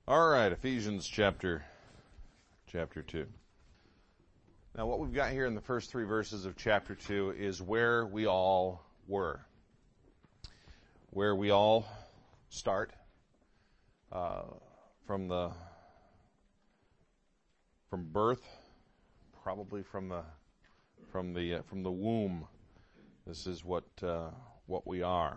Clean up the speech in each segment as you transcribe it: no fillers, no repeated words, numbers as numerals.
All right, Ephesians chapter 2. Now, what we've got here in the first three verses of chapter 2 is where we all were. Where we all start from birth, probably from the womb. This is what we are.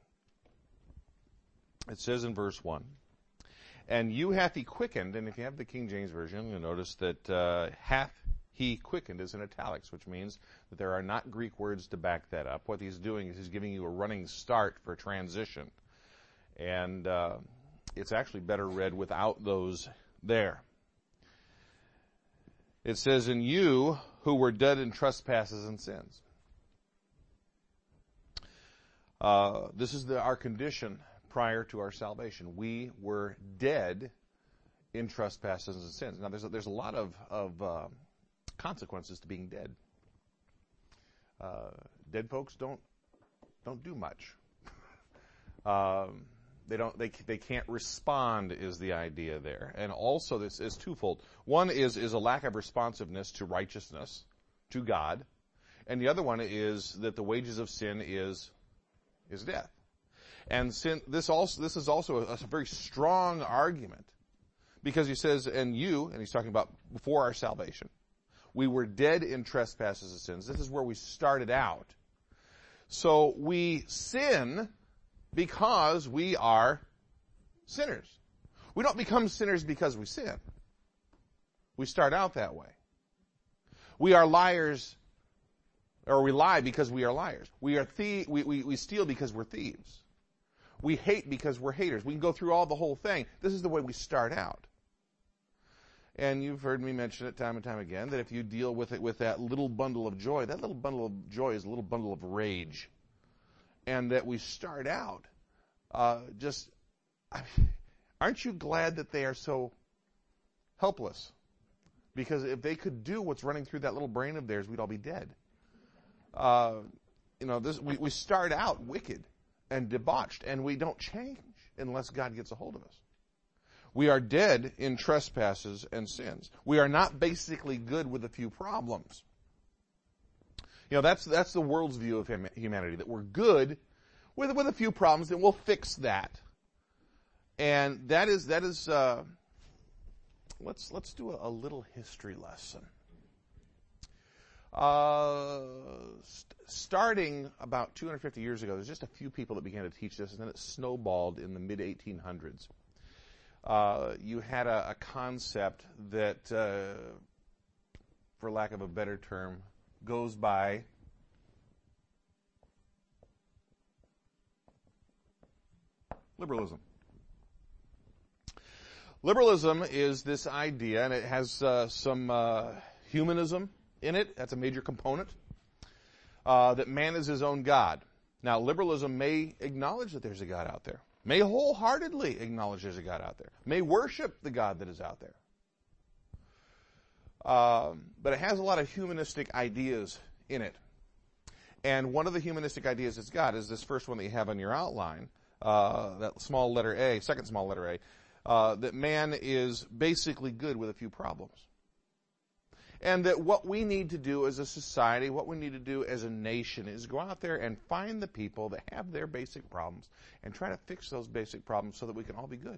It says in verse 1, "And you hath he quickened," and if you have the King James Version, you'll notice that hath he quickened is in italics, which means that there are not Greek words to back that up. What he's doing is he's giving you a running start for transition. And it's actually better read without those there. It says, "In you who were dead in trespasses and sins." This is our condition prior to our salvation. We were dead in trespasses and sins. Now, there's a lot of consequences to being dead. Dead folks don't do much. They can't respond is the idea there. And also this is twofold. One is a lack of responsiveness to righteousness, to God. And the other one is that the wages of sin is death. And sin, this is also a very strong argument, because he says, and he's talking about before our salvation, we were dead in trespasses and sins. This is where we started out. So we sin because we are sinners. We don't become sinners because we sin. We start out that way. We are liars, or we lie because we are liars. We steal because we're thieves. We hate because we're haters. We can go through all the whole thing. This is the way we start out. And you've heard me mention it time and time again, that if you deal with it with that little bundle of joy, that little bundle of joy is a little bundle of rage. And that we start out aren't you glad that they are so helpless? Because if they could do what's running through that little brain of theirs, we'd all be dead. We start out wicked and debauched, and we don't change unless God gets a hold of us. We are dead in trespasses and sins. We are not basically good with a few problems. That's the world's view of humanity, that we're good with a few problems, and we'll fix that. And that is let's do a little history lesson. Starting about 250 years ago, there's just a few people that began to teach this, and then it snowballed in the mid-1800s. You had a concept that, for lack of a better term, goes by liberalism. Liberalism is this idea, and it has some humanism in it. That's a major component. That man is his own God. Now, liberalism may acknowledge that there's a God out there, may wholeheartedly acknowledge there's a God out there, may worship the God that is out there. But it has a lot of humanistic ideas in it. And one of the humanistic ideas it's got is this first one that you have on your outline, that small letter A, second small letter A, that man is basically good with a few problems. And that what we need to do as a society, what we need to do as a nation, is go out there and find the people that have their basic problems and try to fix those basic problems so that we can all be good.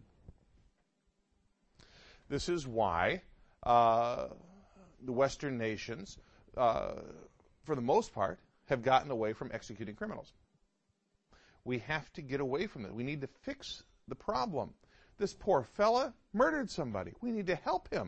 This is why the Western nations, for the most part, have gotten away from executing criminals. We have to get away from it. We need to fix the problem. This poor fella murdered somebody. We need to help him.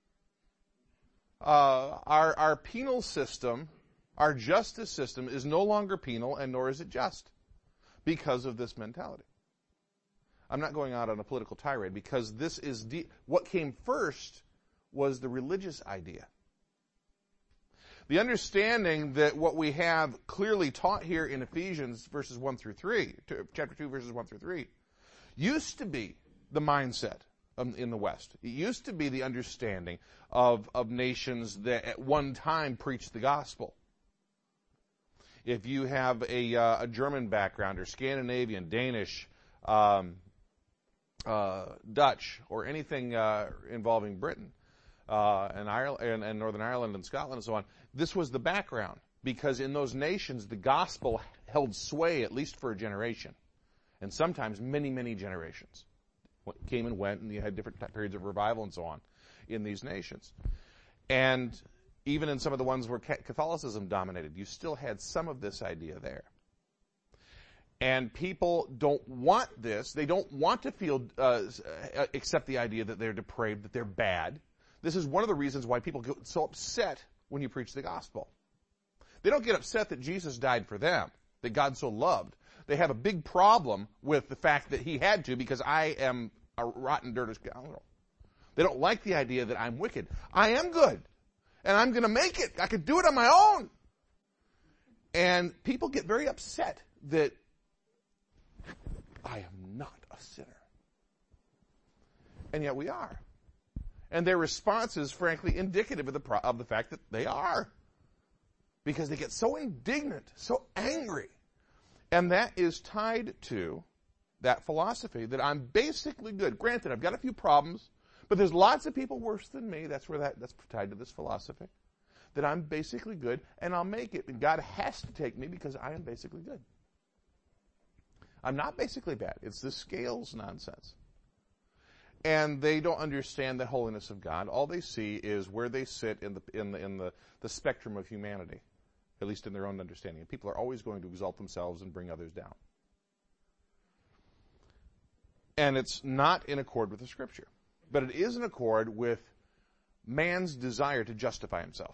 Our penal system, our justice system, is no longer penal, and nor is it just, because of this mentality. I'm not going out on a political tirade, because this is what came first was the religious idea. The understanding that what we have clearly taught here in Ephesians verses 1 through 3, chapter 2 verses 1 through 3, used to be the mindset in the West. It used to be the understanding of nations that at one time preached the gospel. If you have a German background or Scandinavian, Danish, Dutch or anything involving Britain and Ireland and Northern Ireland and Scotland and so on, this was the background, because in those nations the gospel held sway at least for a generation, and sometimes many, many generations. Came and went, and you had different periods of revival and so on in these nations. And even in some of the ones where Catholicism dominated, you still had some of this idea there. And people don't want this. They don't want to feel, accept the idea that they're depraved, that they're bad. This is one of the reasons why people get so upset when you preach the gospel. They don't get upset that Jesus died for them, that God so loved. They have a big problem with the fact that he had to, because I am a rotten, dirty scoundrel. They don't like the idea that I'm wicked. I am good, and I'm going to make it. I could do it on my own. And people get very upset that I am not a sinner. And yet we are. And their response is, frankly, indicative of the fact that they are. Because they get so indignant, so angry. And that is tied to that philosophy that I'm basically good. Granted, I've got a few problems, but there's lots of people worse than me. That's tied to this philosophy. That I'm basically good, and I'll make it. And God has to take me because I am basically good. I'm not basically bad. It's the scales nonsense. And they don't understand the holiness of God. All they see is where they sit in the spectrum of humanity, at least in their own understanding. And people are always going to exalt themselves and bring others down. And it's not in accord with the Scripture. But it is in accord with man's desire to justify himself.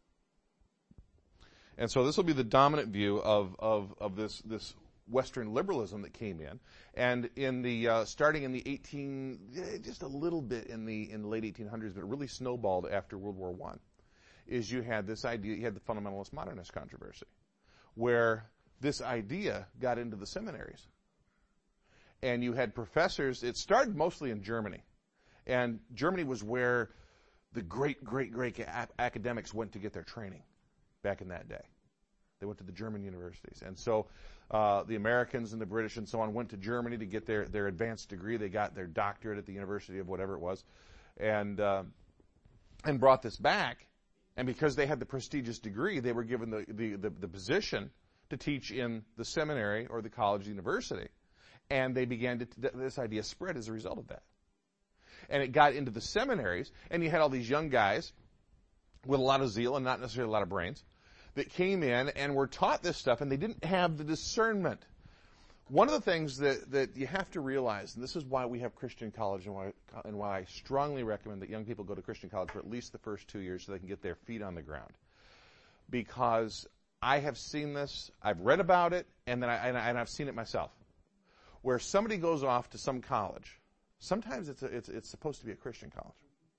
And so this will be the dominant view of this Western liberalism that came in. And in the starting in the just a little bit in the late 1800s, but it really snowballed after World War I, is you had this idea, you had the fundamentalist modernist controversy, where this idea got into the seminaries. And you had professors, it started mostly in Germany. And Germany was where the great academics went to get their training back in that day. They went to the German universities. And so the Americans and the British and so on went to Germany to get their advanced degree. They got their doctorate at the university of whatever it was, and brought this back. And because they had the prestigious degree, they were given the position to teach in the seminary or the college university. And they began this idea spread as a result of that. And it got into the seminaries, and you had all these young guys with a lot of zeal and not necessarily a lot of brains that came in and were taught this stuff, and they didn't have the discernment. One of the things that you have to realize, and this is why we have Christian college and why I strongly recommend that young people go to Christian college for at least the first 2 years so they can get their feet on the ground. Because I have seen this, I've read about it, and I've seen it myself. Where somebody goes off to some college, sometimes it's supposed to be a Christian college.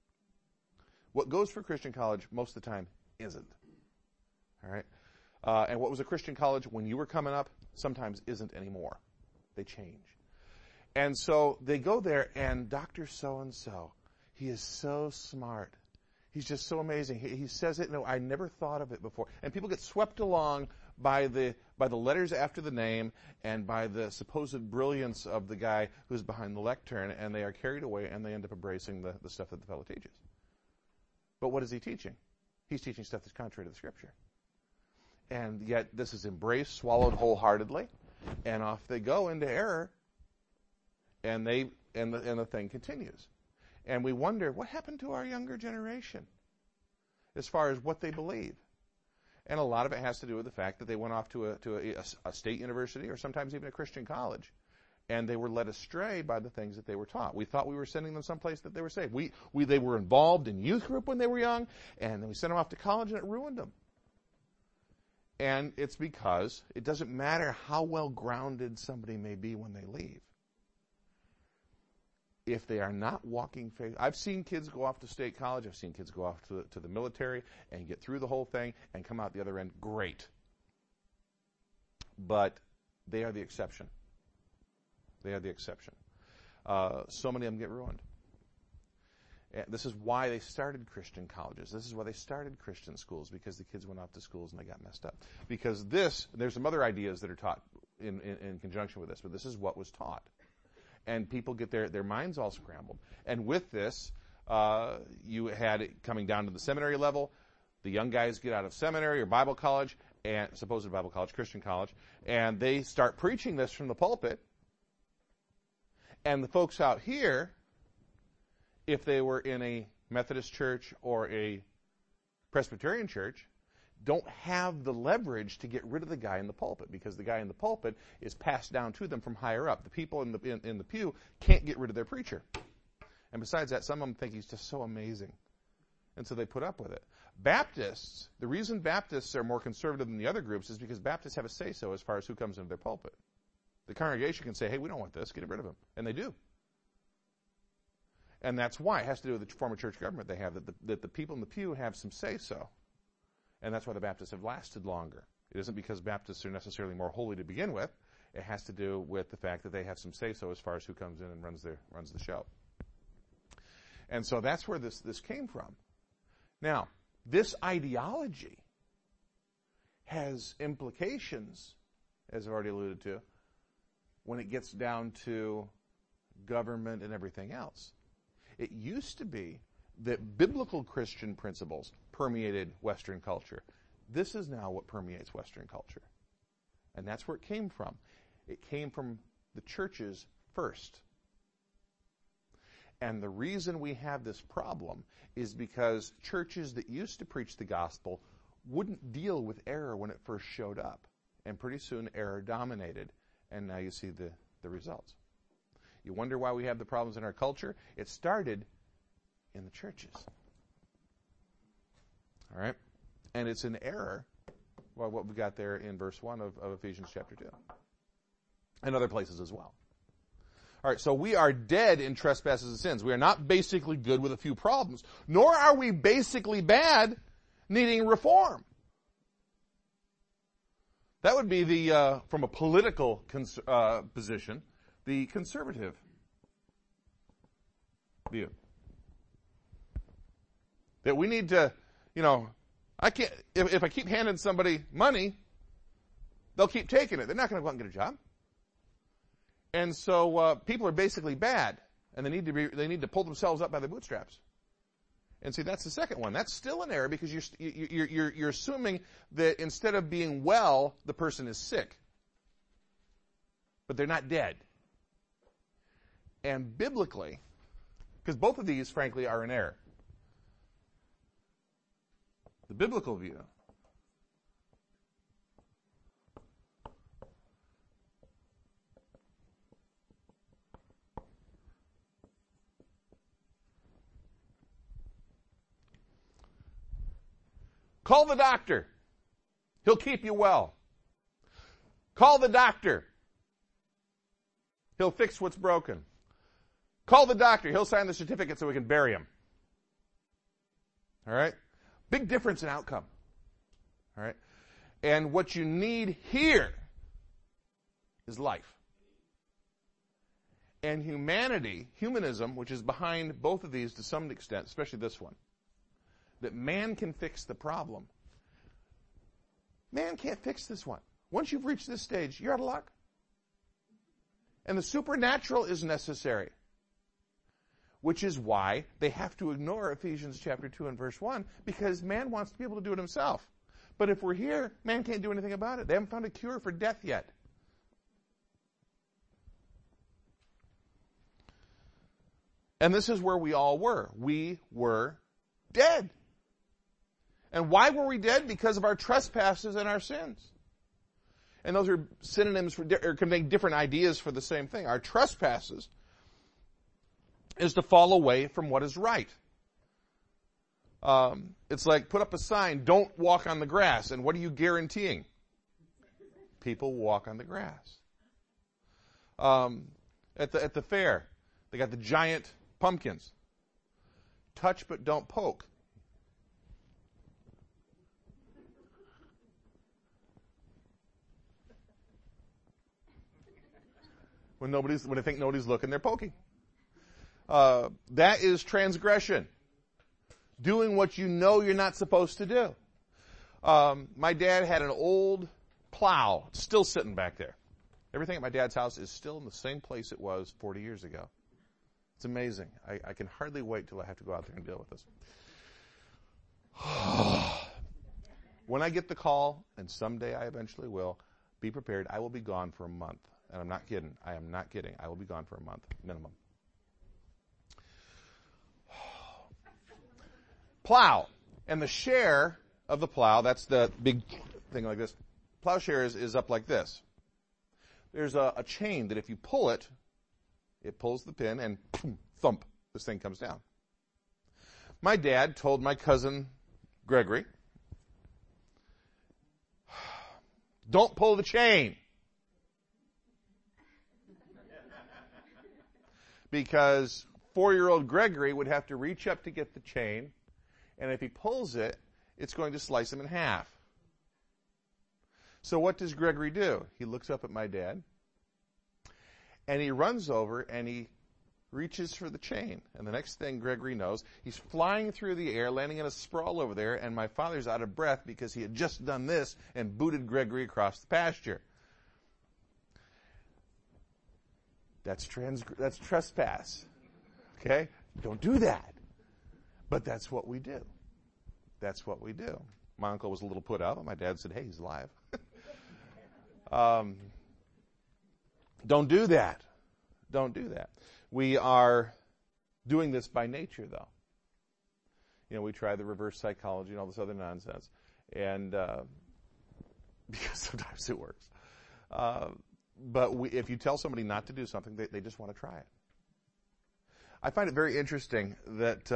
What goes for Christian college most of the time isn't. All right? And what was a Christian college when you were coming up sometimes isn't anymore. They change. And so they go there, and Dr. So-and-so, he is so smart. He's just so amazing. He says it, no, I never thought of it before. And people get swept along by the letters after the name and by the supposed brilliance of the guy who's behind the lectern, and they are carried away, and they end up embracing the stuff that the fellow teaches. But what is he teaching? He's teaching stuff that's contrary to the Scripture. And yet this is embraced, swallowed wholeheartedly, and off they go into error, and the thing continues. And we wonder, what happened to our younger generation as far as what they believe? And a lot of it has to do with the fact that they went off to a state university or sometimes even a Christian college, and they were led astray by the things that they were taught. We thought we were sending them someplace that they were safe. They were involved in youth group when they were young, and then we sent them off to college, and it ruined them. And it's because it doesn't matter how well grounded somebody may be when they leave. If they are not walking faith, I've seen kids go off to state college, I've seen kids go off to the military and get through the whole thing and come out the other end great. But they are the exception. They are the exception. So many of them get ruined. And this is why they started Christian colleges. This is why they started Christian schools, because the kids went off to schools and they got messed up. Because there's some other ideas that are taught in conjunction with this, but this is what was taught. And people get their minds all scrambled. And with this, you had it coming down to the seminary level. The young guys get out of seminary or Bible college, and supposed Bible college, Christian college, and they start preaching this from the pulpit. And the folks out here, if they were in a Methodist church or a Presbyterian church, don't have the leverage to get rid of the guy in the pulpit, because the guy in the pulpit is passed down to them from higher up. The people in the pew can't get rid of their preacher. And besides that, some of them think he's just so amazing. And so they put up with it. Baptists, the reason Baptists are more conservative than the other groups is because Baptists have a say-so as far as who comes into their pulpit. The congregation can say, hey, we don't want this, get rid of him. And they do. And that's why. It has to do with the form of church government they have, that the people in the pew have some say-so. And that's why the Baptists have lasted longer. It isn't because Baptists are necessarily more holy to begin with. It has to do with the fact that they have some say-so as far as who comes in and runs the show. And so that's where this came from. Now, this ideology has implications, as I've already alluded to, when it gets down to government and everything else. It used to be that biblical Christian principles permeated Western culture. This is now what permeates Western culture. And that's where it came from. It came from the churches first. And the reason we have this problem is because churches that used to preach the gospel wouldn't deal with error when it first showed up. And pretty soon error dominated, and now you see the results. You wonder why we have the problems in our culture? It started in the churches. All right? And it's an error, well, what we've got there in verse 1 of Ephesians chapter 2. And other places as well. All right, so we are dead in trespasses and sins. We are not basically good with a few problems, nor are we basically bad needing reform. That would be the, from a political position, the conservative view. That we need to, I can't, if I keep handing somebody money, they'll keep taking it. They're not going to go out and get a job. And so people are basically bad, and they need to pull themselves up by their bootstraps. And see, that's the second one. That's still an error because you're assuming that instead of being well, the person is sick, but they're not dead. And biblically, because both of these, frankly, are an error. The biblical view call the doctor. He'll keep you well. Call the doctor. He'll fix what's broken. Call the doctor. He'll sign the certificate so we can bury him. All right? Big difference in outcome. All right? And what you need here is life. And humanism, which is behind both of these to some extent, especially this one, that man can fix the problem. Man can't fix this one. Once you've reached this stage, you're out of luck. And the supernatural is necessary. Which is why they have to ignore Ephesians chapter 2 and verse 1, because man wants to be able to do it himself. But if we're here, man can't do anything about it. They haven't found a cure for death yet. And this is where we all were. We were dead. And why were we dead? Because of our trespasses and our sins. And those are synonyms for, or conveying different ideas for the same thing. Our trespasses is to fall away from what is right. It's like put up a sign, don't walk on the grass. And what are you guaranteeing? People walk on the grass. At the fair, they got the giant pumpkins. Touch but don't poke. When they think nobody's looking, they're poking. That is transgression. Doing what you know you're not supposed to do. My dad had an old plow, still sitting back there. Everything at my dad's house is still in the same place it was 40 years ago. It's amazing. I can hardly wait till I have to go out there and deal with this. When I get the call, and someday I eventually will, be prepared. I will be gone for a month. And I'm not kidding. I am not kidding. I will be gone for a month, minimum. Plow. And the share of the plow, that's the big thing like this. Plowshare is up like this. There's a chain that if you pull it, it pulls the pin and boom, thump, this thing comes down. My dad told my cousin Gregory, don't pull the chain. Because 4-year-old Gregory would have to reach up to get the chain, and if he pulls it, it's going to slice him in half. So what does Gregory do? He looks up at my dad, and he runs over, and he reaches for the chain. And the next thing Gregory knows, he's flying through the air, landing in a sprawl over there, and my father's out of breath because he had just done this and booted Gregory across the pasture. That's trespass. Okay? Don't do that. But that's what we do. That's what we do. My uncle was a little put out, but my dad said, hey, he's alive. Don't do that. Don't do that. We are doing this by nature, though. You know, we try the reverse psychology and all this other nonsense. And because sometimes it works. But if you tell somebody not to do something, they just want to try it. I find it very interesting that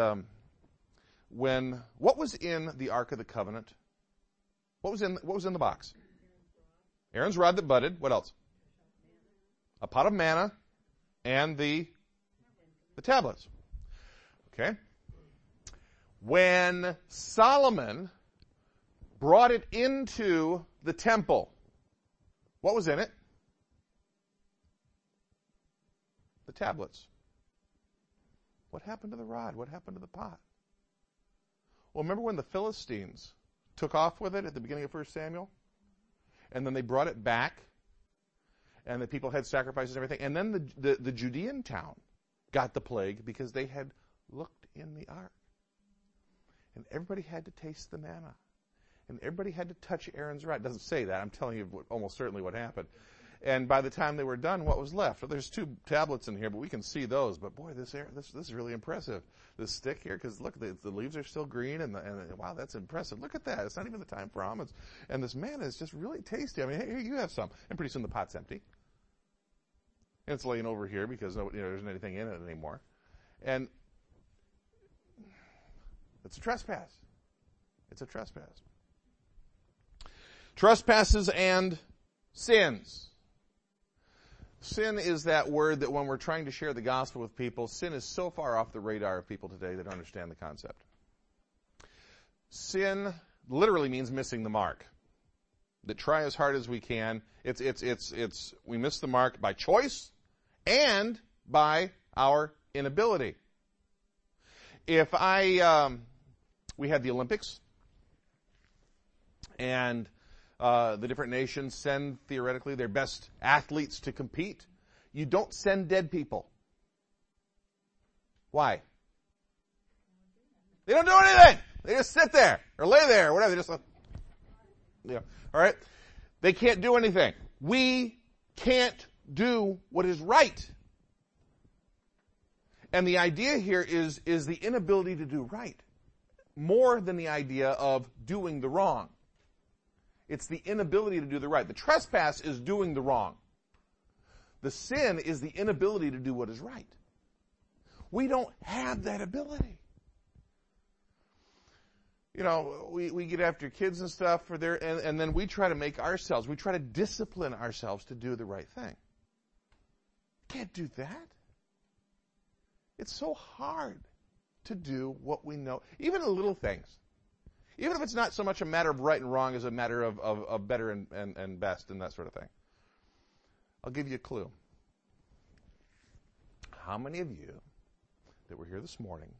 what was in the Ark of the Covenant? What was in the box? Aaron's rod that budded. What else? A pot of manna and the tablets. Okay. When Solomon brought it into the temple, what was in it? The tablets. What happened to the rod? What happened to the pot? Well, remember when the Philistines took off with it at the beginning of 1 Samuel? And then they brought it back, and the people had sacrifices and everything. And then the Judean town got the plague because they had looked in the ark. And everybody had to taste the manna. And everybody had to touch Aaron's rod. It doesn't say that. I'm telling you almost certainly what happened. And by the time they were done, what was left? Well, there's 2 tablets in here, but we can see those. But boy, this is really impressive. This stick here, because look, the leaves are still green, and wow, that's impressive. Look at that. It's not even the time for almonds. And this manna is just really tasty. I mean, hey, here, you have some. And pretty soon the pot's empty. And it's laying over here because there isn't anything in it anymore. And it's a trespass. It's a trespass. Trespasses and sins. Sin is that word that when we're trying to share the gospel with people, sin is so far off the radar of people today that don't understand the concept. Sin literally means missing the mark. That try as hard as we can. We miss the mark by choice and by our inability. If we had the Olympics, and the different nations send, theoretically, their best athletes to compete. You don't send dead people. Why? They don't do anything. They just sit there or lay there or whatever. They just, all right? They can't do anything. We can't do what is right. And the idea here is the inability to do right, more than the idea of doing the wrong. It's the inability to do the right. The trespass is doing the wrong. The sin is the inability to do what is right. We don't have that ability. You know, we get after kids and stuff and then we try to discipline ourselves to do the right thing. Can't do that. It's so hard to do what we know, even the little things. Even if it's not so much a matter of right and wrong as a matter of better and best and that sort of thing. I'll give you a clue. How many of you that were here this morning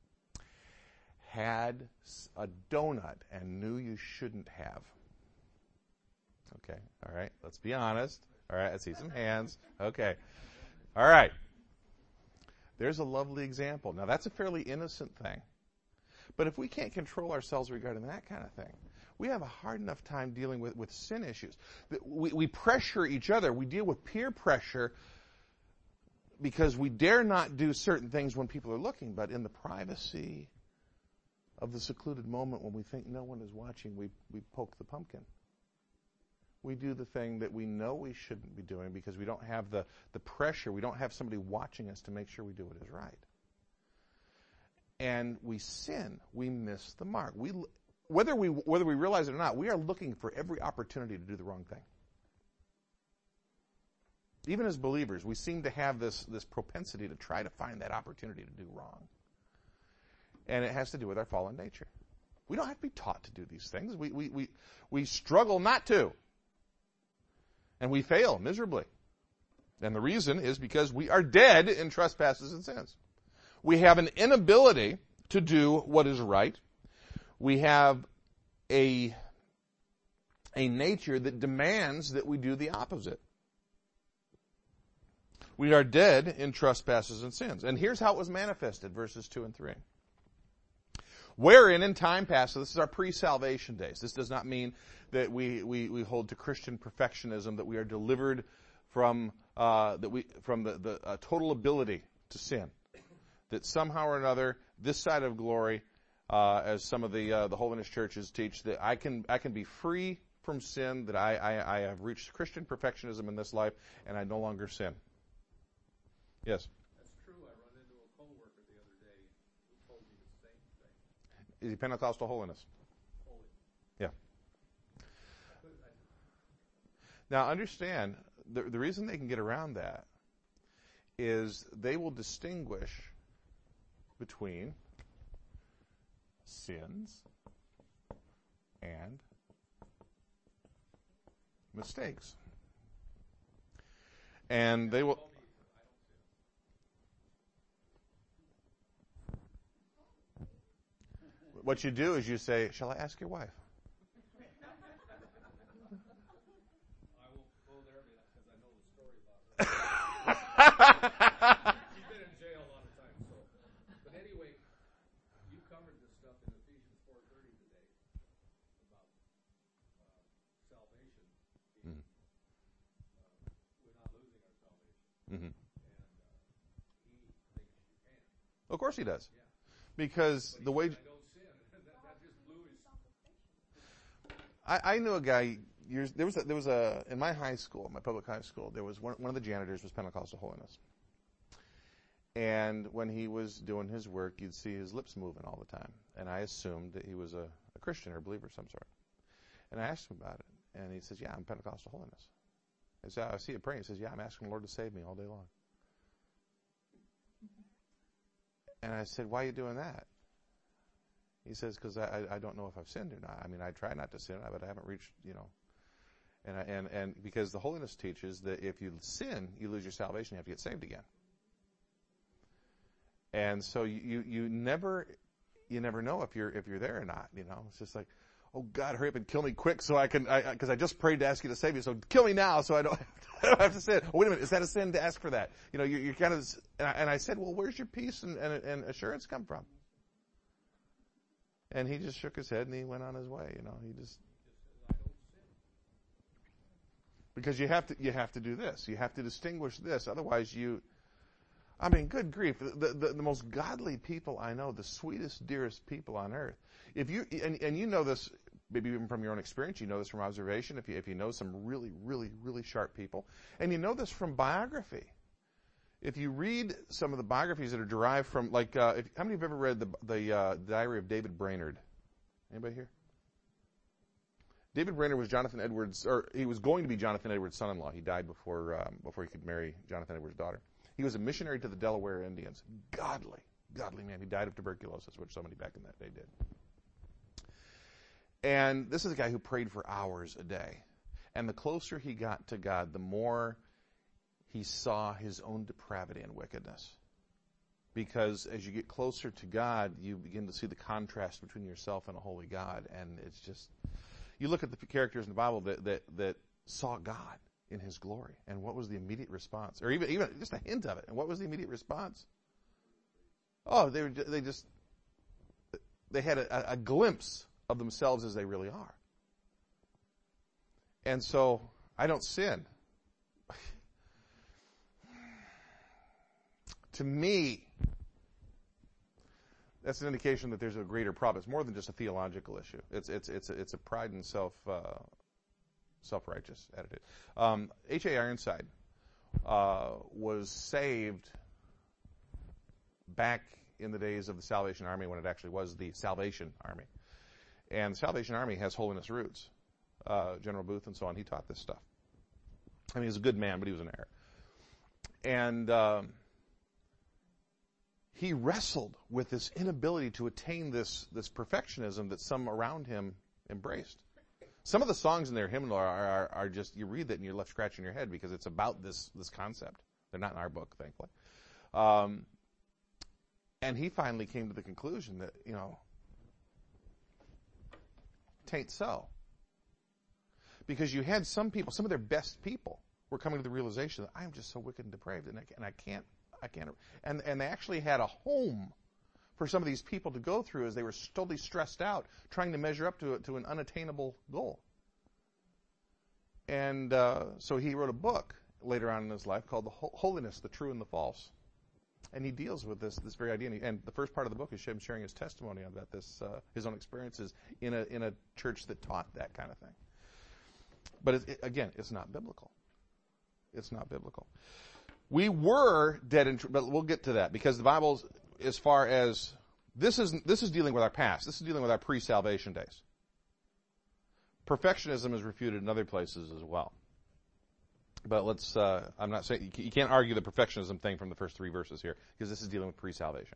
had a donut and knew you shouldn't have? Okay, all right, let's be honest. All right, I see some hands. Okay. All right. There's a lovely example. Now, that's a fairly innocent thing. But if we can't control ourselves regarding that kind of thing, we have a hard enough time dealing with sin issues. We pressure each other. We deal with peer pressure because we dare not do certain things when people are looking, but in the privacy of the secluded moment when we think no one is watching, we poke the pumpkin. We do the thing that we know we shouldn't be doing because we don't have the pressure. We don't have somebody watching us to make sure we do what is right. And we sin. We miss the mark. Whether we realize it or not, we are looking for every opportunity to do the wrong thing. Even as believers, we seem to have this propensity to try to find that opportunity to do wrong. And it has to do with our fallen nature. We don't have to be taught to do these things. We struggle not to. And we fail miserably. And the reason is because we are dead in trespasses and sins. We have an inability to do what is right. We have a nature that demands that we do the opposite. We are dead in trespasses and sins. And here's how it was manifested, verses 2 and 3. Wherein in time past, so this is our pre-salvation days. This does not mean that we hold to Christian perfectionism, that we are delivered from the total ability to sin. That somehow or another, this side of glory, as some of the holiness churches teach, that I can be free from sin, that I have reached Christian perfectionism in this life, and I no longer sin. Yes? That's true. I run into a coworker the other day who told me the same thing. Is he Pentecostal holiness? Holy. Yeah. Now understand, the reason they can get around that is they will distinguish between sins and mistakes. And they will... What you do is you say, shall I ask your wife? I won't go there because I know the story about her. She's been in jail a lot of times. So. But anyway, you covered this stuff in Ephesians 4:30 today about salvation. We're not losing our salvation. Mm-hmm. And he thinks you can. Of course he does. Yeah. Because the way... I knew a guy there was a in my high school, my public high school, there was one of the janitors was Pentecostal holiness. And when he was doing his work, you'd see his lips moving all the time. And I assumed that he was a Christian or a believer of some sort. And I asked him about it. And he says, yeah, I'm Pentecostal holiness. I said, I see it praying. He says, yeah, I'm asking the Lord to save me all day long. And I said, why are you doing that? He says, because I don't know if I've sinned or not. I mean, I try not to sin, but I haven't reached, And because the holiness teaches that if you sin, you lose your salvation. You have to get saved again. And so you never know if you're there or not. It's just like, oh God, hurry up and kill me quick so because I just prayed to ask you to save me. So kill me now so I don't have to sin. Oh, wait a minute, is that a sin to ask for that? You're kind of. And I said, well, where's your peace and assurance come from? And he just shook his head and he went on his way. Because you have to do this. You have to distinguish this. Otherwise good grief. The most godly people I know, the sweetest, dearest people on earth. If you and you know this, maybe even from your own experience, you know this from observation. If you know some really, really, really sharp people, and you know this from biography. If you read some of the biographies that are derived from, how many have ever read the Diary of David Brainerd? Anybody here? David Brainerd was Jonathan Edwards, or he was going to be Jonathan Edwards' son-in-law. He died before he could marry Jonathan Edwards' daughter. He was a missionary to the Delaware Indians. Godly man. He died of tuberculosis, which so many back in that day did. And this is a guy who prayed for hours a day. And the closer he got to God, the more he saw his own depravity and wickedness. Because as you get closer to God, you begin to see the contrast between yourself and a holy God. And it's just, you look at the characters in the Bible that saw God in His glory. And what was the immediate response? Or even just a hint of it. And what was the immediate response? Oh, they had a glimpse of themselves as they really are. And so, I don't sin. To me, that's an indication that there's a greater problem. It's more than just a theological issue. It's a pride and self-righteous attitude. H.A. Ironside was saved back in the days of the Salvation Army, when it actually was the Salvation Army. And the Salvation Army has holiness roots. General Booth and so on, he taught this stuff. I mean, he was a good man, but he was an error. And he wrestled with this inability to attain this perfectionism that some around him embraced. Some of the songs in their hymnal are just, you read that and you're left scratching your head because it's about this concept. They're not in our book, thankfully. And he finally came to the conclusion that, tain't so. Because you had some people, some of their best people were coming to the realization that I'm just so wicked and depraved and I can't. And they actually had a home for some of these people to go through as they were totally stressed out, trying to measure up to an unattainable goal. And so he wrote a book later on in his life called Holiness, the True and the False. And he deals with this very idea. And the first part of the book is him sharing his testimony about this, his own experiences in a church that taught that kind of thing. But again, it's not biblical. It's not biblical. We were dead but we'll get to that because the Bible's, as far as this is dealing with our past. This is dealing with our pre-salvation days. Perfectionism is refuted in other places as well. But let's, I'm not saying, you can't argue the perfectionism thing from the first 3 verses here, because this is dealing with pre-salvation.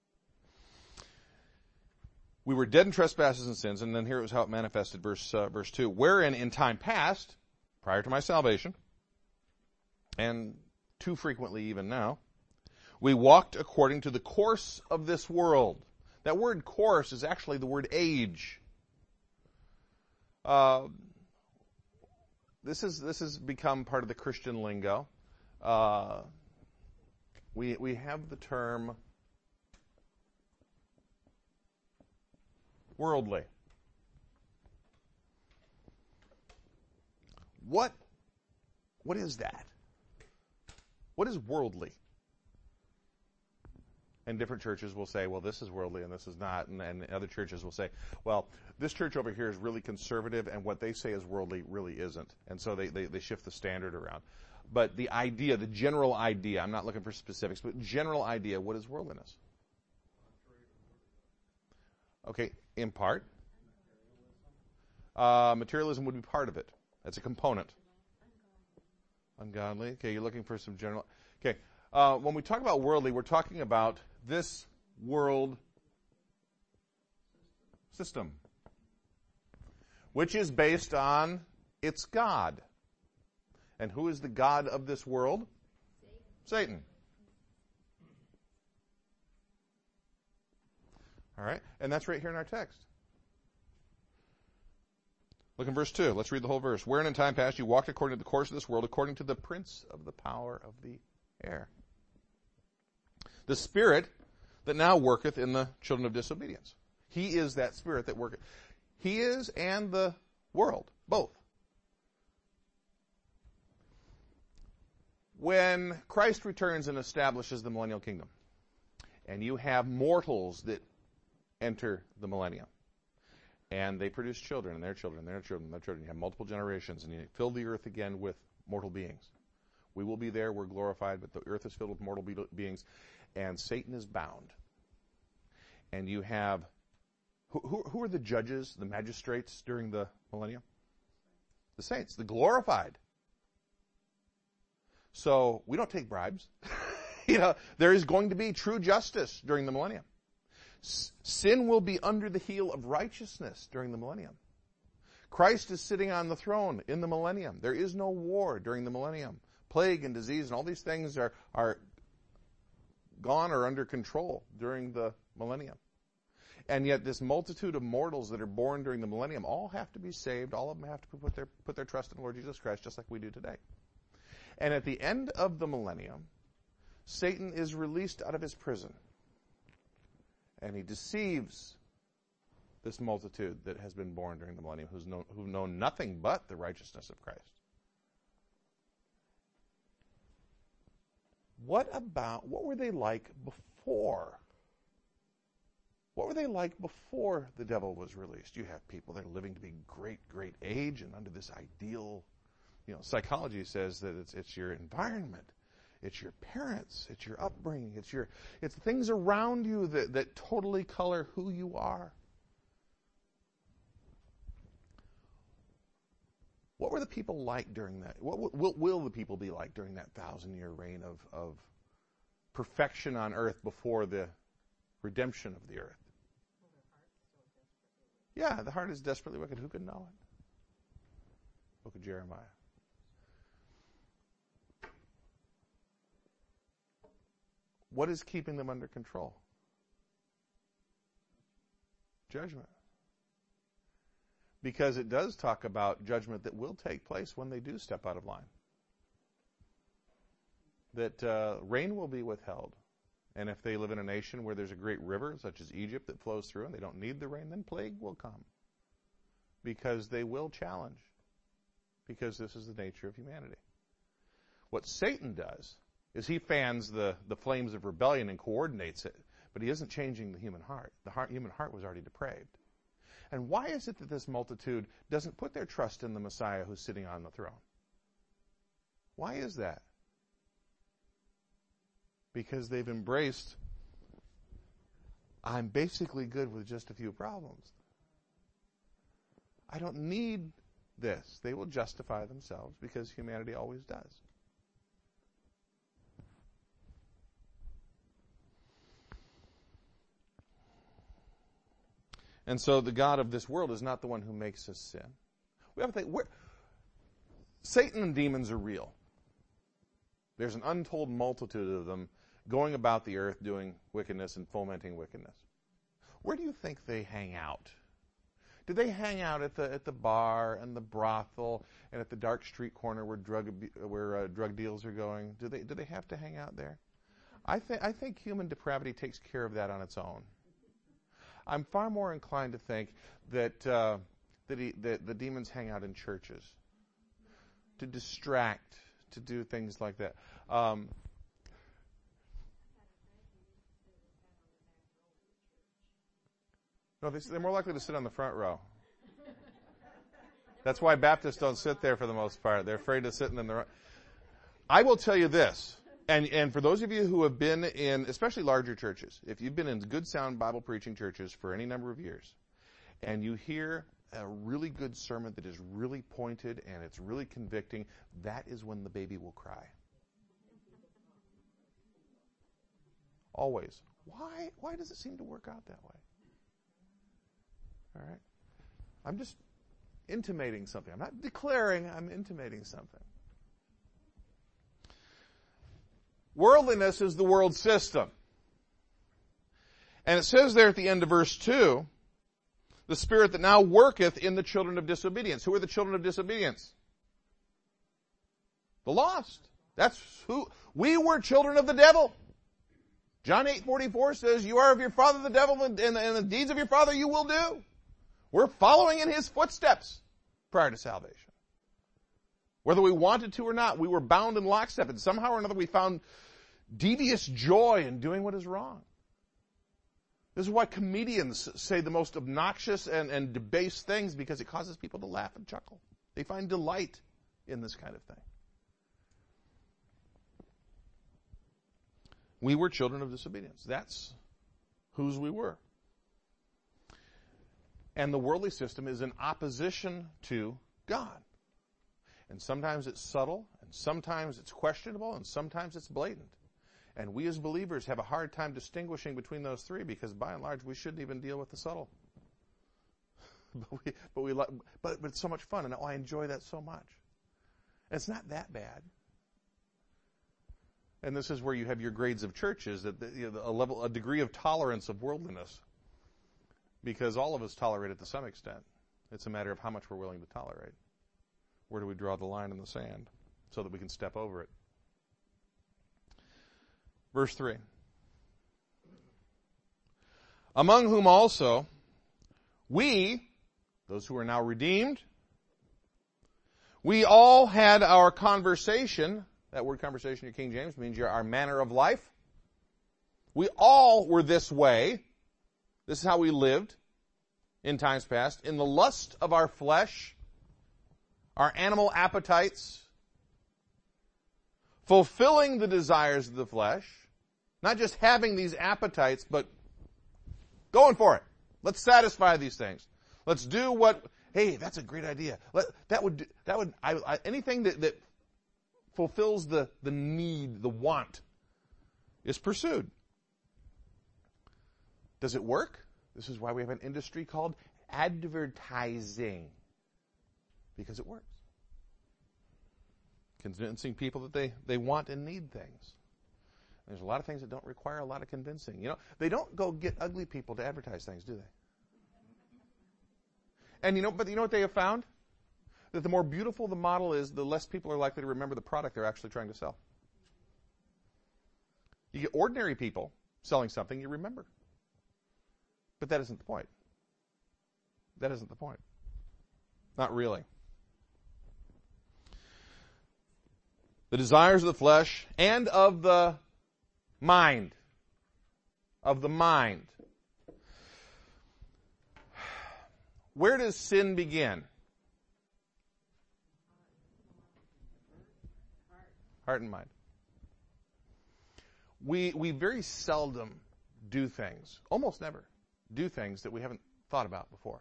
We were dead in trespasses and sins, and then here it was how it manifested, verse 2. Wherein in time past, prior to my salvation, and too frequently even now, we walked according to the course of this world. That word course is actually the word age. This has become part of the Christian lingo. We have the term worldly. What is that? What is worldly? And different churches will say, well, this is worldly and this is not. And other churches will say, well, this church over here is really conservative and what they say is worldly really isn't. And so they shift the standard around. But the idea, the general idea, I'm not looking for specifics, but general idea, what is worldliness? Okay, in part. Materialism would be part of it. That's a component. Ungodly. Okay, you're looking for some general. Okay, when we talk about worldly, we're talking about this world system, which is based on its God. And who is the God of this world? Satan. All right, and that's right here in our text. Look in verse 2. Let's read the whole verse. Wherein in time past you walked according to the course of this world, according to the prince of the power of the air, the spirit that now worketh in the children of disobedience. He is that spirit that worketh. He is and the world, both. When Christ returns and establishes the millennial kingdom, and you have mortals that enter the millennium, and they produce children, and their children, their children, their children. You have multiple generations, and you fill the earth again with mortal beings. We will be there, we're glorified, but the earth is filled with mortal beings, and Satan is bound. And you have, who are the judges, the magistrates during the millennium? The saints, the glorified. So, we don't take bribes. There is going to be true justice during the millennium. Sin will be under the heel of righteousness during the millennium. Christ is sitting on the throne in the millennium. There is no war during the millennium. Plague and disease and all these things are gone or under control during the millennium. And yet this multitude of mortals that are born during the millennium all have to be saved. All of them have to put their trust in the Lord Jesus Christ just like we do today. And at the end of the millennium, Satan is released out of his prison. And he deceives this multitude that has been born during the millennium, who've known nothing but the righteousness of Christ. What were they like before? What were they like before the devil was released? You have people that are living to be great, great age and under this ideal, psychology says that it's your environment, it's your parents, it's your upbringing, it's things around you that totally color who you are. What were the people like during that? What will the people be like during that 1,000-year reign of perfection on earth before the redemption of the earth? Yeah, the heart is desperately wicked. Who could know it? Book of Jeremiah. What is keeping them under control? Judgment. Because it does talk about judgment that will take place when they do step out of line. That rain will be withheld. And if they live in a nation where there's a great river, such as Egypt, that flows through and they don't need the rain, then plague will come. Because they will challenge. Because this is the nature of humanity. What Satan does is he fans the flames of rebellion and coordinates it, but he isn't changing the human heart. The human heart was already depraved. And why is it that this multitude doesn't put their trust in the Messiah who's sitting on the throne? Why is that? Because they've embraced, I'm basically good with just a few problems. I don't need this. They will justify themselves because humanity always does. And so the God of this world is not the one who makes us sin. We have to think, Satan and demons are real. There's an untold multitude of them going about the earth doing wickedness and fomenting wickedness. Where do you think they hang out? Do they hang out at the bar and the brothel and at the dark street corner where drug deals are going? Do they have to hang out there? I think human depravity takes care of that on its own. I'm far more inclined to think that the demons hang out in churches to distract, to do things like that. No, they're more likely to sit on the front row. That's why Baptists don't sit there for the most part. They're afraid of sitting in the. I will tell you this, and for those of you who have been in, especially larger churches, if you've been in good, sound Bible preaching churches for any number of years, and you hear a really good sermon that is really pointed and it's really convicting, that is when the baby will cry. Always. Why does it seem to work out that way? All right? I'm just intimating something. I'm not declaring, I'm intimating something. Worldliness is the world system. And it says there at the end of verse 2, the spirit that now worketh in the children of disobedience. Who are the children of disobedience? The lost. That's who. We were children of the devil. John 8:44 says, you are of your father the devil, and the deeds of your father you will do. We're following in his footsteps prior to salvation. Whether we wanted to or not, we were bound in lockstep, and somehow or another we found devious joy in doing what is wrong. This is why comedians say the most obnoxious and debased things, because it causes people to laugh and chuckle. They find delight in this kind of thing. We were children of disobedience. That's whose we were. And the worldly system is in opposition to God. And sometimes it's subtle, and sometimes it's questionable, and sometimes it's blatant. And we as believers have a hard time distinguishing between those three, because by and large we shouldn't even deal with the subtle. But it's so much fun, and I enjoy that so much. And it's not that bad. And this is where you have your grades of churches, that a degree of tolerance of worldliness, because all of us tolerate it to some extent. It's a matter of how much we're willing to tolerate. Where do we draw the line in the sand? so that we can step over it. Verse 3. Among whom also we, those who are now redeemed, we all had our conversation. That word conversation in King James means our manner of life. We all were this way. This is how we lived in times past. In the lust of our flesh, our animal appetites, fulfilling the desires of the flesh, not just having these appetites, but going for it. Let's satisfy these things. Let's do what, hey, that's a great idea. Anything that fulfills the need, the want, is pursued. Does it work? This is why we have an industry called advertising. Because it works. Convincing people that they want and need things. There's a lot of things that don't require a lot of convincing. You know, they don't go get ugly people to advertise things, do they? And but you know what they have found? That the more beautiful the model is, the less people are likely to remember the product they're actually trying to sell. You get ordinary people selling something you remember. But that isn't the point. That isn't the point. Not really. The desires of the flesh and of the mind. Of the mind. Where does sin begin? Heart and mind. We very seldom do things, almost never do things that we haven't thought about before.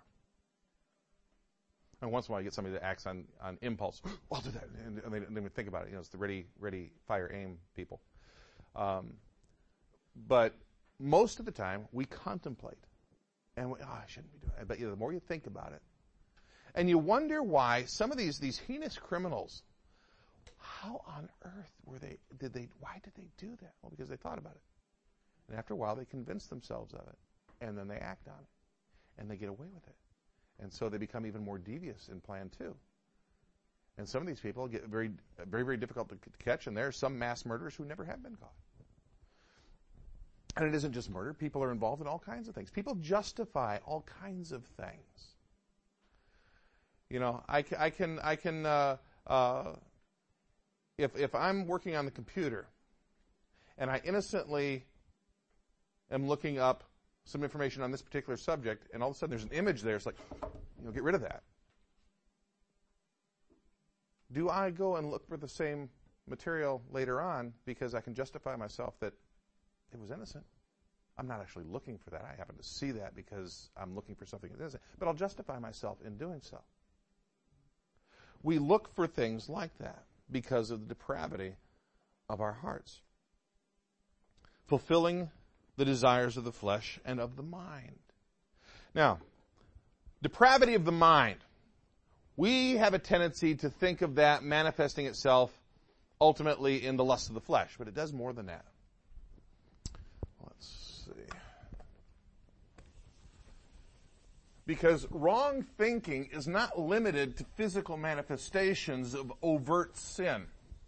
And once in a while you get somebody that acts on impulse. I'll do that. And they would think about it. It's the ready, fire, aim people. But most of the time we contemplate. And I shouldn't be doing it. But the more you think about it, and you wonder why some of these heinous criminals, how on earth why did they do that? Well, because they thought about it. And after a while they convince themselves of it. And then they act on it. And they get away with it. And so they become even more devious in plan two. And some of these people get very, very, very difficult to catch, and there are some mass murderers who never have been caught. And it isn't just murder. People are involved in all kinds of things. People justify all kinds of things. If I'm working on the computer and I innocently am looking up some information on this particular subject, and all of a sudden there's an image there, it's like, get rid of that. Do I go and look for the same material later on because I can justify myself that it was innocent? I'm not actually looking for that. I happen to see that because I'm looking for something that isn't. But I'll justify myself in doing so. We look for things like that because of the depravity of our hearts. Fulfilling the desires of the flesh and of the mind. Now, depravity of the mind. We have a tendency to think of that manifesting itself ultimately in the lust of the flesh, but it does more than that. Let's see. Because wrong thinking is not limited to physical manifestations of overt sin.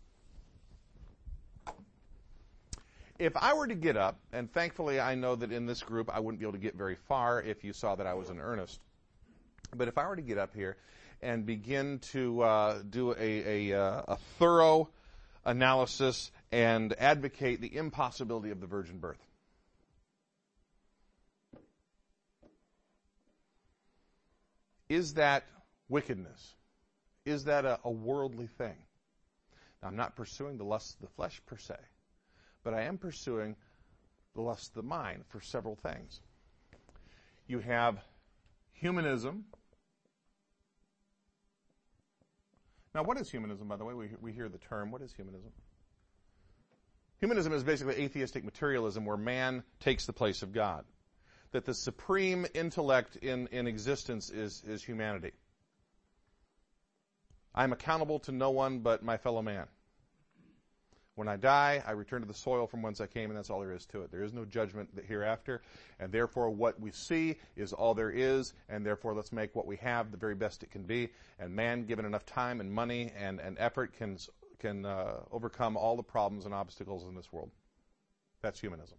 If I were to get up, and thankfully I know that in this group I wouldn't be able to get very far if you saw that I was in earnest, but if I were to get up here and begin to do a thorough analysis and advocate the impossibility of the virgin birth, is that wickedness? Is that a worldly thing? Now, I'm not pursuing the lust of the flesh per se, but I am pursuing the lust of the mind for several things. You have humanism. Now, what is humanism, by the way? We hear the term. What is humanism? Humanism is basically atheistic materialism where man takes the place of God. That the supreme intellect in existence is humanity. I'm accountable to no one but my fellow man. When I die, I return to the soil from whence I came, and that's all there is to it. There is no judgment hereafter, and therefore what we see is all there is, and therefore let's make what we have the very best it can be. And man, given enough time and money and effort, can can overcome all the problems and obstacles in this world. That's humanism.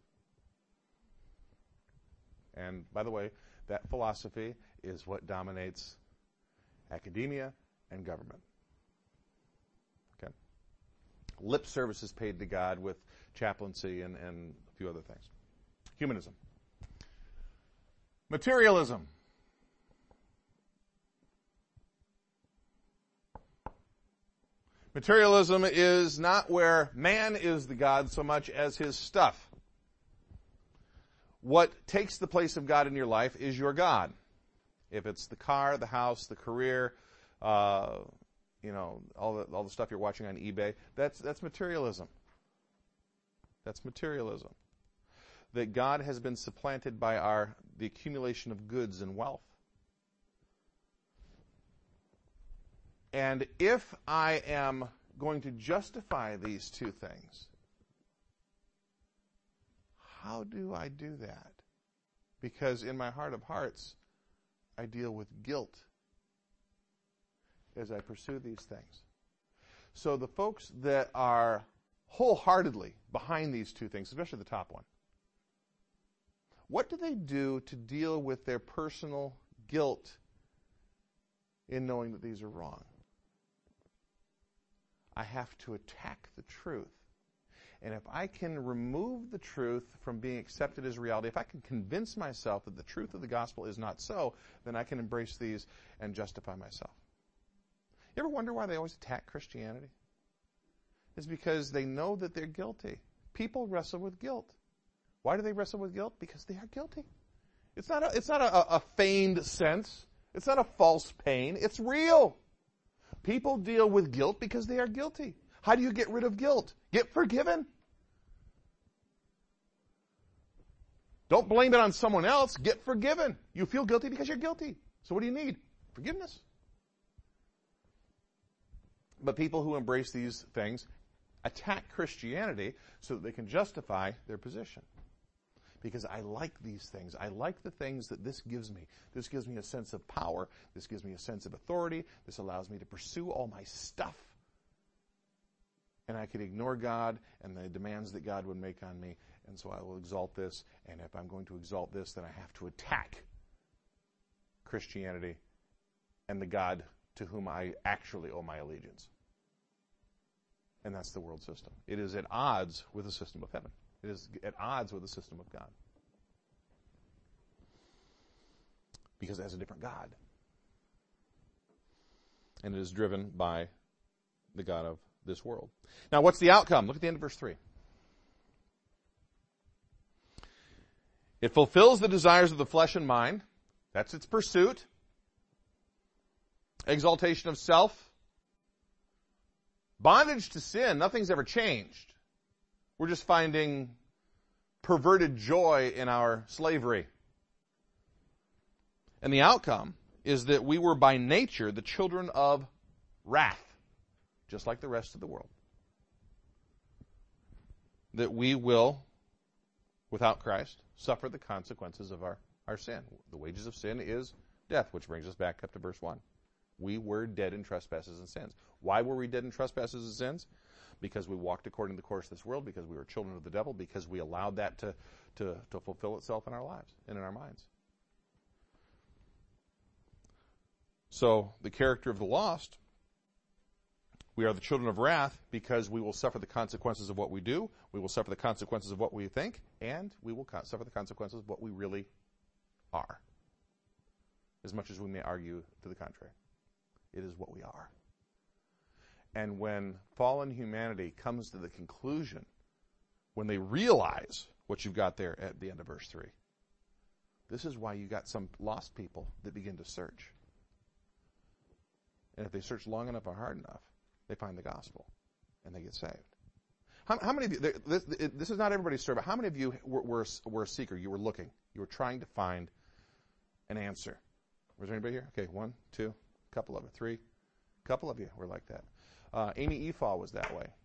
And by the way, that philosophy is what dominates academia and government. Okay? Lip service is paid to God with chaplaincy and a few other things. Humanism. Materialism. Materialism is not where man is the God so much as his stuff. What takes the place of God in your life is your God. If it's the car, the house, the career, all the stuff you're watching on eBay, that's materialism. That's materialism. That God has been supplanted by the accumulation of goods and wealth. And if I am going to justify these two things, how do I do that? Because in my heart of hearts, I deal with guilt as I pursue these things. So the folks that are wholeheartedly behind these two things, especially the top one, what do they do to deal with their personal guilt in knowing that these are wrong? I have to attack the truth. And if I can remove the truth from being accepted as reality, if I can convince myself that the truth of the gospel is not so, then I can embrace these and justify myself. You ever wonder why they always attack Christianity? It's because they know that they're guilty. People wrestle with guilt. Why do they wrestle with guilt? Because they are guilty. It's not a feigned sense. It's not a false pain. It's real. People deal with guilt because they are guilty. How do you get rid of guilt? Get forgiven. Don't blame it on someone else. Get forgiven. You feel guilty because you're guilty. So what do you need? Forgiveness. But people who embrace these things attack Christianity so that they can justify their position. Because I like these things. I like the things that this gives me. This gives me a sense of power. This gives me a sense of authority. This allows me to pursue all my stuff. And I could ignore God and the demands that God would make on me. And so I will exalt this. And if I'm going to exalt this, then I have to attack Christianity and the God to whom I actually owe my allegiance. And that's the world system. It is at odds with the system of heaven. It is at odds with the system of God. Because it has a different God. And it is driven by the God of this world. Now, what's the outcome? Look at the end of verse 3. It fulfills the desires of the flesh and mind. That's its pursuit. Exaltation of self. Bondage to sin. Nothing's ever changed. We're just finding perverted joy in our slavery. And the outcome is that we were by nature the children of wrath, just like the rest of the world. That we will, without Christ, suffer the consequences of our sin. The wages of sin is death, which brings us back up to verse 1. We were dead in trespasses and sins. Why were we dead in trespasses and sins? Because we walked according to the course of this world, because we were children of the devil, because we allowed that to fulfill itself in our lives and in our minds. So, the character of the lost, we are the children of wrath because we will suffer the consequences of what we do, we will suffer the consequences of what we think, and we will suffer the consequences of what we really are. As much as we may argue to the contrary. It is what we are. And when fallen humanity comes to the conclusion, when they realize what you've got there at the end of verse 3, this is why you got some lost people that begin to search. And if they search long enough or hard enough, they find the gospel and they get saved. How many of you, this is not everybody's story, but how many of you were a seeker? You were looking. You were trying to find an answer. Was there anybody here? Okay, 1, 2, couple of it, 3, couple of you were like that. Amy Efau was that way.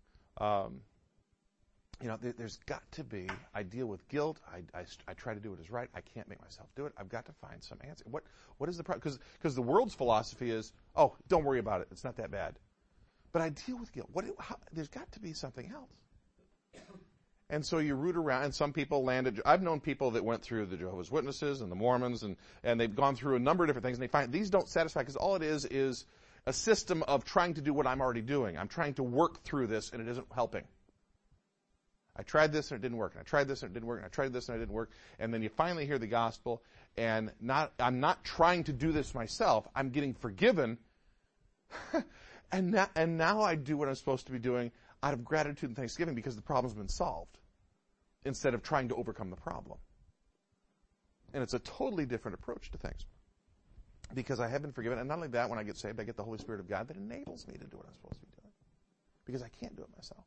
There's got to be, I deal with guilt. I try to do what is right. I can't make myself do it. I've got to find some answer. What is the problem? Because the world's philosophy is, oh, don't worry about it. It's not that bad. But I deal with guilt. There's got to be something else. And so you root around, and some people landed. I've known people that went through the Jehovah's Witnesses and the Mormons, and they've gone through a number of different things, and they find these don't satisfy because all it is a system of trying to do what I'm already doing. I'm trying to work through this, and it isn't helping. I tried this and it didn't work, and I tried this and it didn't work, and I tried this and it didn't work, and then you finally hear the gospel, and I'm not trying to do this myself. I'm getting forgiven, and now I do what I'm supposed to be doing out of gratitude and thanksgiving because the problem's been solved, instead of trying to overcome the problem. And it's a totally different approach to things. Because I have been forgiven, and not only that, when I get saved, I get the Holy Spirit of God that enables me to do what I'm supposed to be doing. Because I can't do it myself.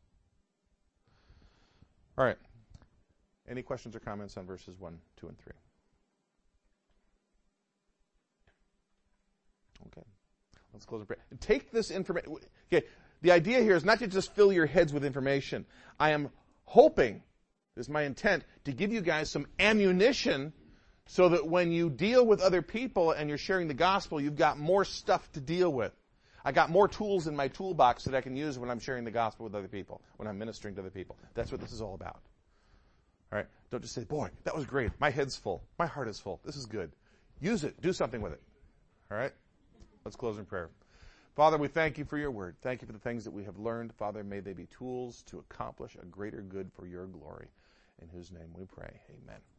All right. Any questions or comments on verses 1, 2, and 3? Okay. Let's close in prayer. Take this information. Okay. The idea here is not to just fill your heads with information. I am hoping, this is my intent, to give you guys some ammunition so that when you deal with other people and you're sharing the gospel, you've got more stuff to deal with. I got more tools in my toolbox that I can use when I'm sharing the gospel with other people, when I'm ministering to other people. That's what this is all about. All right? Don't just say, boy, that was great. My head's full. My heart is full. This is good. Use it. Do something with it. All right? Let's close in prayer. Father, we thank you for your word. Thank you for the things that we have learned. Father, may they be tools to accomplish a greater good for your glory. In whose name we pray. Amen.